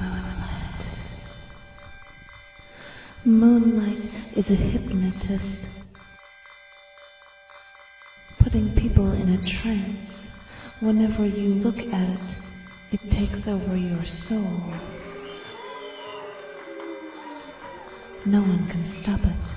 Moonlight. Moonlight is a hypnotist, putting people in a trance. Whenever you look at it, it takes over your soul. No one can stop it.